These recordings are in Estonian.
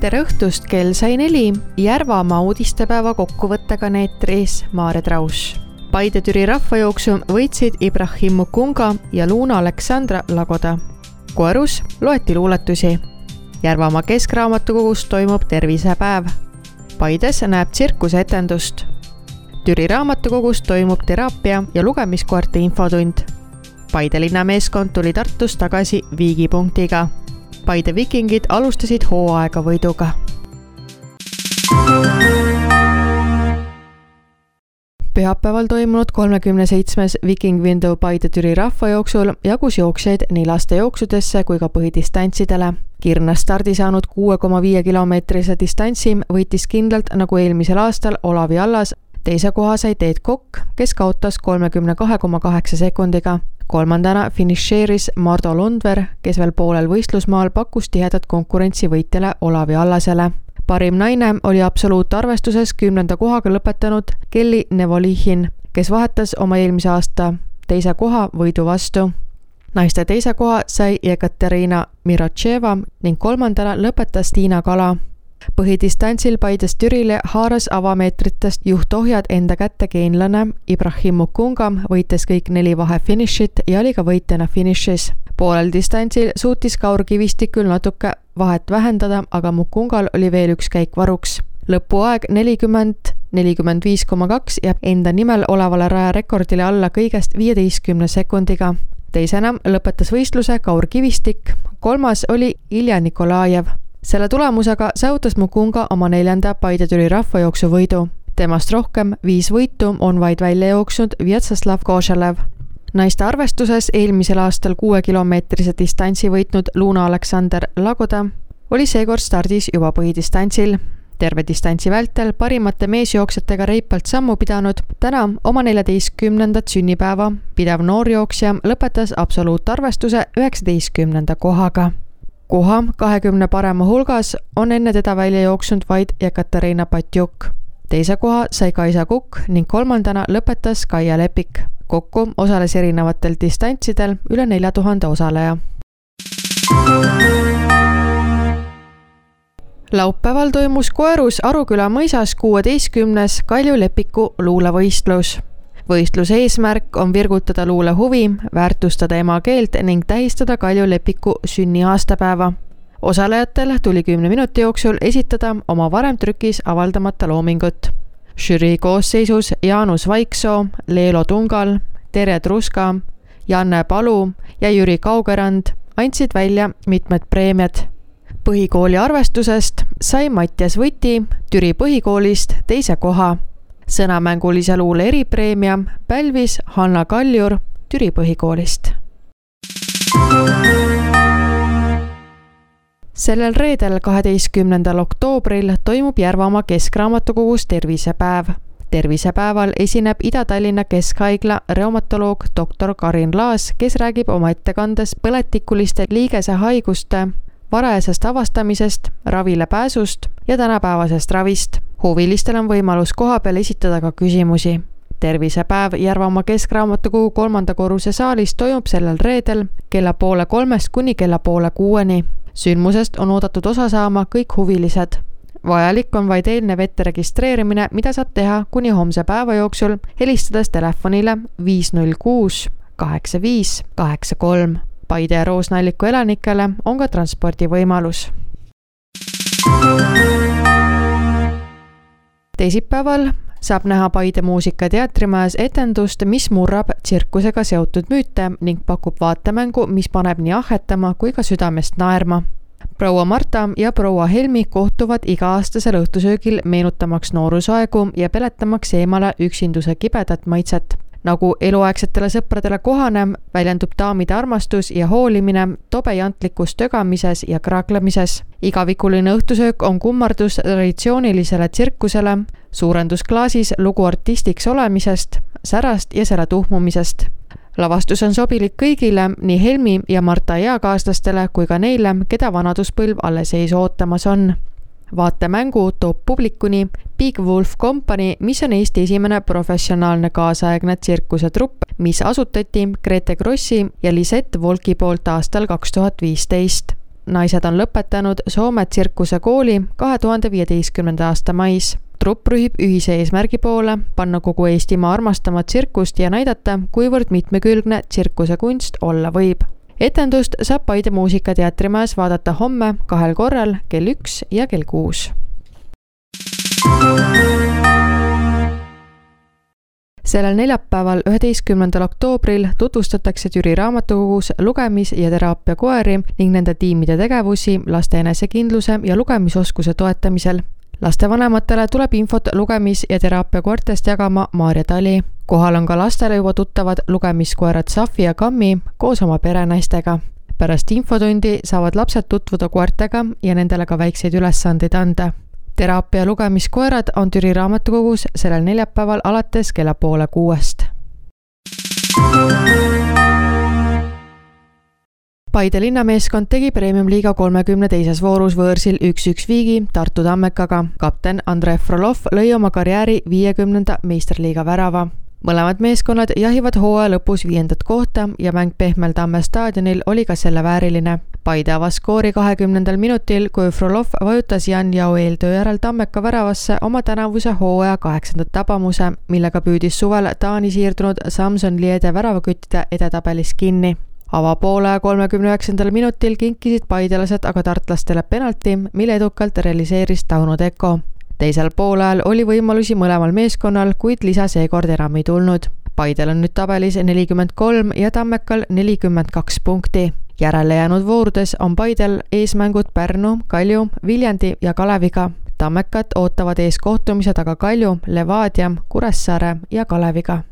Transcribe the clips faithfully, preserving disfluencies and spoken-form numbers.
tere õhtust, kell sai neli, Järvamaa uudistepäeva kokkuvõttega neetris Maarja Traus. Paide-Türi rahvajooksu võitsid Ibrahim Mukunga ja Luna Aleksandra Lagoda. Koerus loeti luuletusi. Järvamaa keskraamatukogus toimub tervisepäev. Paides näeb tsirkusetendust. Türi raamatukogus toimub teraapia ja lugemiskoerte infotund. Paide linnameeskond tuli Tartust tagasi viigipunktiga. Paide vikingid alustasid hooaega võiduga. Pühapäeval toimunud kolmekümne seitsmes Viking Window Paide-Türi rahvajooksul jagus jooksjaid nii laste jooksudesse kui ka põhidistantsidele. Kirnas stardi saanud kuue koma viie kilomeetrise distantsi võitis kindlalt nagu eelmisel aastal Olavi Allas. Teise koha sai Teet Kokk, kes kaotas kolmekümne kahe koma kaheksa sekundiga. Kolmandana finišeeris Mardo Lundver, kes veel poolel võistlusmaal pakkus tihedat konkurentsi võitjale Olavi Allasele. Parim naine oli absoluutarvestuses kümnenda kohaga lõpetanud Kelly Nevolihin, kes vahetas oma eelmise aasta teise koha võidu vastu. Naiste teise koha sai Ekaterina Mirotševa ning kolmandana lõpetas Tiina Kala. Põhidistantsil Paides Türile haaras avameetritest juhtohjad enda kätte geenlane Ibrahim Mukunga, võites kõik neli vahefinišit ja oli ka võitjana finišis. Poolel distantsil suutis Kaur Kivistikul natuke vahet vähendada, aga Mukungal oli veel üks käik varuks. Lõpuaeg nelikümmend nelikümmend viis koma kaks jääb enda nimel olevale raja rekordile alla kõigest viieteistkümne sekundiga. Teisena lõpetas võistluse Kaur Kivistik, kolmas oli Ilja Nikolajev. Selle tulemusega saavutas Mukunga oma neljanda Paide-Türi rahvajooksu võidu. Temast rohkem viis võitu on vaid välja jooksnud Vjatsaslav Košalev. Naiste arvestuses eelmisel aastal kuue kilomeetrise distantsi võitnud Luna Aleksander Lagoda oli seekord stardis juba põhidistantsil. Terve distantsi vältel parimate meesjooksjatega reipalt sammu pidanud, täna oma neljateistkümnendat sünnipäeva pidav noorjooksja lõpetas absoluutarvestuse üheksateistkümnenda kohaga. Koha kahekümne parema hulgas on enne teda välja jooksnud vaid Ekaterina Patjuk. Teise koha sai Kaisa Kukk ning kolmandana lõpetas Kaia Lepik. Kokku osales erinevatel distantsidel üle nelja tuhande osaleja. Laupäeval toimus Koerus Aruküla mõisas kuueteistkümnes Kalju Lepiku luulevõistlus. Võistluse eesmärk on virgutada luule huvi, väärtustada ema keelt ning tähistada Kalju Lepiku sünni aastapäeva. Osalejatel tuli kümne minuti jooksul esitada oma varem trükis avaldamata loomingut. Žürii koosseisus Jaanus Vaiksoo, Leelo Tungal, Tere Truska, Janne Palu ja Jüri Kaugerand andsid välja mitmed preemiad. Põhikooli arvestusest sai Mattias Võti Türi põhikoolist teise koha. Sõnamängulise luule eripreemia pälvis Hanna Kaljur Türi põhikoolist. Sellel reedel kaheteistkümnendal oktoobril toimub Järvamaa keskraamatukogus tervisepäev. Tervisepäeval esineb Ida-Tallinna Keskhaigla reumatoloog doktor Karin Laas, kes räägib oma ettekandes põletikuliste liigesehaiguste varajasest avastamisest, ravile pääsust ja tänapäevasest ravist. Huvilistel on võimalus koha peal esitada ka küsimusi. Tervisepäev Järvamaa keskraamatukogu kolmanda korruse saalis toimub sellel reedel kella poole kolmest kuni kella poole kuueni. Sündmusest on oodatud osa saama kõik huvilised. Vajalik on vaid eelnev ette registreerimine, mida saab teha kuni homse päeva jooksul, helistades telefonile viis null kuus kaheksa viis kaheksa kolm. Paide ja Roosnalliku elanikele on ka transpordivõimalus. Teisipäeval saab näha Paide muusika teatrimajas etendust, mis murrab tsirkusega seotud müüte ning pakub vaatemängu, mis paneb nii ahhetama kui ka südamest naerma. Proua Marta ja proua Helmi kohtuvad iga-aastasel õhtusöögil meenutamaks noorusaegu ja peletamaks eemale üksinduse kibedat maitset. Nagu eluaegsetele sõpradele kohane, väljendub daamide armastus ja hoolimine tobejantlikus tögamises ja kraaklemises. Igavikuline õhtusöök on kummardus traditsioonilisele tsirkusele, suurendusklaasis lugu artistiks olemisest, särast ja selle tuhmumisest. Lavastus on sobilik kõigile, nii Helmi ja Marta eakaaslastele kui ka neile, keda vanaduspõlv alles ees ootamas on. Vaatemängu toob publikuni Big Wolf Company, mis on Eesti esimene professionaalne kaasaegne tsirkuse trupp, mis asutati Grete Grossi ja Lisette Volki poolt aastal kaks tuhat viisteist. naised on lõpetanud Soome tsirkusekooli kahe tuhande viieteistkümnenda aasta mais. Trupp rühib ühise eesmärgi poole, panna kogu Eestimaa armastama tsirkust ja näidata, kuivõrd mitmekülgne tsirkusekunst olla võib. Etendust saab Paide muusikateatrimajas vaadata homme kahel korral kell üks ja kell kuus. Sellel neljapäeval üheteistkümnendal oktoobril tutvustatakse Türi raamatukogus lugemis- ja teraapia koeri ning nende tiimide tegevusi laste enesekindluse ja lugemisoskuse toetamisel. Lastevanematele tuleb infot lugemis- ja teraapia koertest jagama Maarja Tali. Kohal on ka lastele juba tuttavad lugemiskoerad Safi ja Kammi koos oma perenaistega. Pärast infotundi saavad lapsed tutvuda koertega ja nendele ka väikseid ülesandeid anda. Teraapia lugemiskoerad on Türi raamatukogus sellel neljapäeval alates kella poole kuuest. Paide linnameeskond tegi Premium-liiga kolmekümne teises voorus võõrsil üks-üks viigi Tartu Tammekaga. Kapten Andrei Frolov lõi oma karjääri viiekümnenda meisterliiga värava. Mõlemad meeskonnad jahivad hooaja lõpus viiendat kohta ja mäng Pehmel Tamme staadionil oli ka selle vääriline. Paide avas skoori kahekümnendal minutil, kui Frolov vajutas Jan Jao eeltöö järel Tammeka väravasse oma tänavuse hooaja kaheksandat tabamuse, millega püüdis suvel Taani siirdunud Samson Liede väravaküttide edetabelis kinni. Avapoole kolmekümne üheksandal minutil kinkisid paidelased aga tartlastele penalti, mille edukalt realiseeris Tauno Teko. Teisel poolajal oli võimalusi mõlemal meeskonnal, kuid lisa seekord enam ei tulnud. Paidel on nüüd tabelis nelikümmend kolm ja Tammekal nelikümmend kaks punkti. Järele jäänud voorudes on Paidel eesmängud Pärnu, Kalju, Viljandi ja Kaleviga. Tammekat ootavad ees kohtumised aga Kalju, Levadia, Kuressaare ja Kaleviga.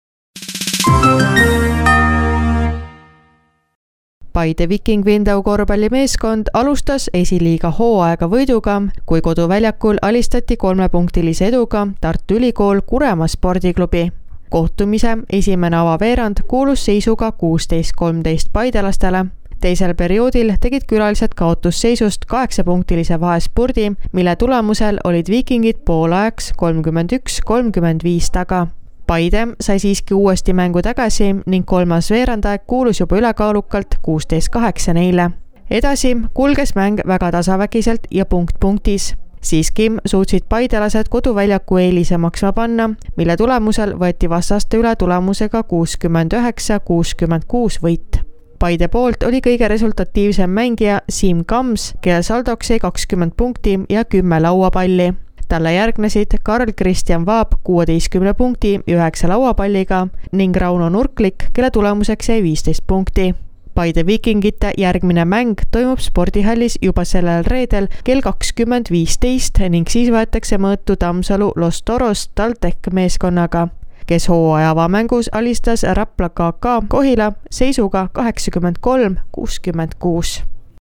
Paide Viking Window korvpallimeeskond alustas esiliiga hooaega võiduga, kui koduväljakul alistati kolmepunktilise eduga Tartu Ülikool Kuremaa spordiklubi. Kohtumise esimene avaveerand kuulus seisuga kuusteist kolmteist paidelastele. Teisel perioodil tegid külalised kaotusseisust kaheksapunktilise vahespurdi, mille tulemusel olid Vikingid poolajaks kolmkümmend üks kolmkümmend viis taga. Paide sai siiski uuesti mängu tagasi ning kolmas veerandaeg kuulus juba ülekaalukalt kuusteist kaheksa neile. Edasi kulges mäng väga tasavägiselt ja punkt punktis. Siiski suutsid paidelased koduväljaku eelise maksma panna, mille tulemusel võeti vastaste üle tulemusega kuuskümmend üheksa kuuskümmend kuus võit. Paide poolt oli kõige resultatiivsem mängija Siim Kams, kelle saldoks jäi kakskümmend punkti ja kümme lauapalli. Talle järgnesid Karl Kristjan Vaab kuueteistkümne punkti ja üheksa lauapalliga ning Rauno Nurklik, kelle tulemuseks jäi viisteist punkti. Paide Vikingite järgmine mäng toimub spordihallis juba sellel reedel kell kakskümmend viisteist ning siis võetakse mõõtu Tammsalu Los Toros TalTech meeskonnaga, kes hooaja avamängus alistas Rapla K K Kohila seisuga kaheksakümmend kolm kuuskümmend kuus.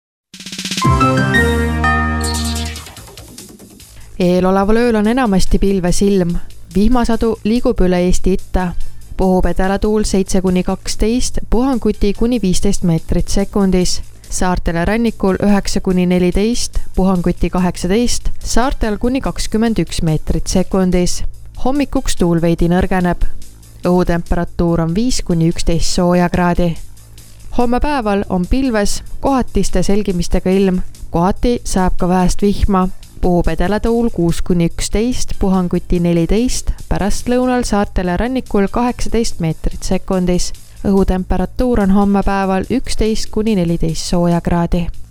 Eeloleval ööl on enamasti pilves ilm. Vihmasadu liigub üle Eesti itta. Puhub edelatuul seitse kuni kaksteist, puhanguti kuni viisteist meetrit sekundis. Saartele rannikul üheksa kuni neliteist, puhanguti kaheksateist, saartel kuni kakskümmend üks meetrit sekundis. Hommikuks tuul veidi nõrgeneb. Õhutemperatuur on viis kuni üksteist soojakraadi. Homme päeval on pilves kohatiste selgimistega ilm. Kohati saab ka vähest vihma. Puhub edelatuul kuus kuni üksteist, puhanguti neliteist, pärast lõunal saartele rannikul kaheksateist meetrit sekundis. Õhutemperatuur on homme päeval üksteist kuni neliteist soojakraadi.